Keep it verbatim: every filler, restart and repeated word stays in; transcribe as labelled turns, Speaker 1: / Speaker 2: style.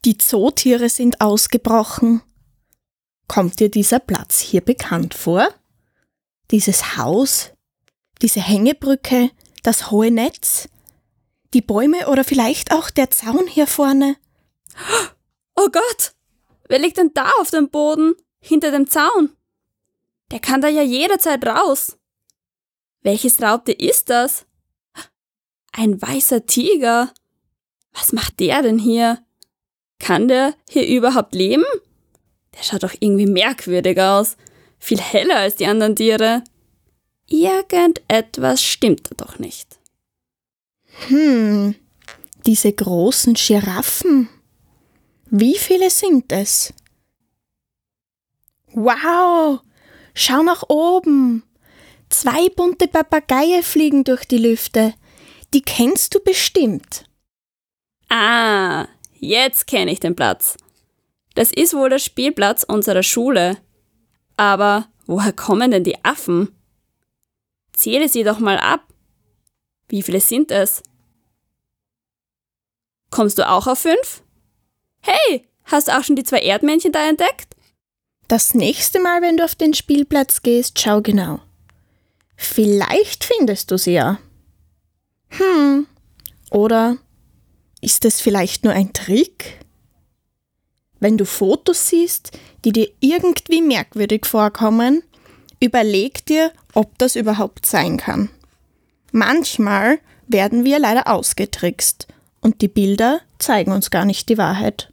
Speaker 1: Die Zootiere sind ausgebrochen. Kommt dir dieser Platz hier bekannt vor? Dieses Haus, diese Hängebrücke, das hohe Netz, die Bäume oder vielleicht auch der Zaun hier vorne?
Speaker 2: Oh Gott! Wer liegt denn da auf dem Boden, hinter dem Zaun? Der kann da ja jederzeit raus. Welches Raubtier ist das? Ein weißer Tiger. Was macht der denn hier? Kann der hier überhaupt leben? Der schaut doch irgendwie merkwürdig aus. Viel heller als die anderen Tiere. Irgendetwas stimmt da doch nicht.
Speaker 1: Hm, diese großen Giraffen. Wie viele sind es? Wow, schau nach oben. Zwei bunte Papageien fliegen durch die Lüfte. Die kennst du bestimmt.
Speaker 2: Ah, jetzt kenne ich den Platz. Das ist wohl der Spielplatz unserer Schule. Aber woher kommen denn die Affen? Zähle sie doch mal ab. Wie viele sind es? Kommst du auch auf fünf? Hey, hast du auch schon die zwei Erdmännchen da entdeckt?
Speaker 1: Das nächste Mal, wenn du auf den Spielplatz gehst, schau genau. Vielleicht findest du sie ja. Hm, oder ist es vielleicht nur ein Trick? Wenn du Fotos siehst, die dir irgendwie merkwürdig vorkommen, überleg dir, ob das überhaupt sein kann. Manchmal werden wir leider ausgetrickst und die Bilder zeigen uns gar nicht die Wahrheit.